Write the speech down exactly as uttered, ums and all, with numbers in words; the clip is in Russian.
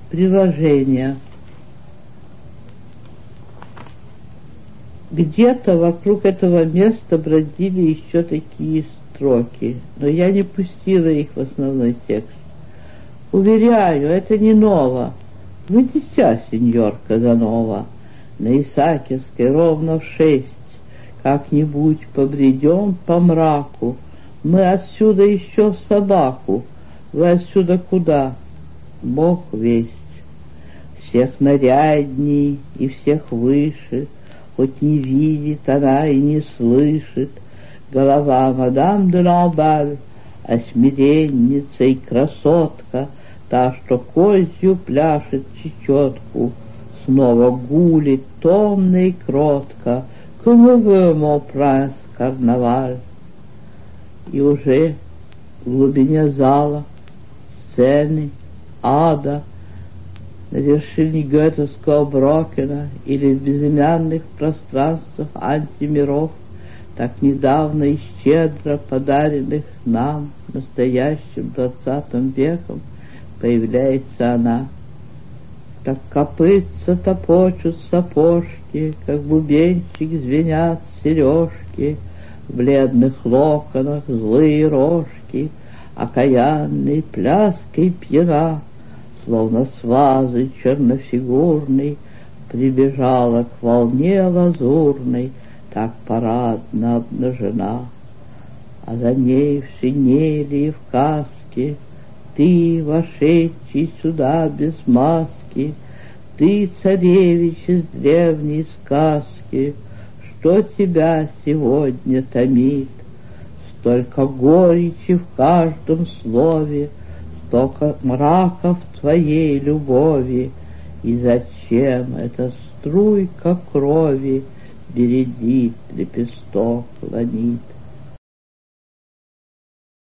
Приложение. Где-то вокруг этого места бродили еще такие строки, но я не пустила их в основной текст. Уверяю, это не ново. Вы дитя, сеньор Казанова. На Исаакиевской ровно в шесть. Как-нибудь побредем по мраку. Мы отсюда еще в собаку. Вы отсюда куда? Бог весть. Всех нарядней и всех выше, хоть не видит она и не слышит, голова мадам де Ламбаль, осмиренница и красотка, та, что козью пляшет чечетку, снова гулит томно и кротко, «Comme veut mon prince карнаваль». И уже в глубине зала сцены ада, на вершине Гетовского Брокена или в безымянных пространствах антимиров, так недавно и щедро подаренных нам, настоящим двадцатым веком, появляется она. Как копытца топочут сапожки, как бубенчик звенят сережки, в бледных локонах злые рожки, окаянной пляской пьяна, словно с вазы чернофигурной, прибежала к волне лазурной, так парадно обнажена. А за ней в шинели и в каске ты, вошедший сюда без маски, ты, царевич из древней сказки, что тебя сегодня томит? Столько горечи в каждом слове, столько мрака в твоей любови, и зачем эта струйка крови бередит, лепесток клонит?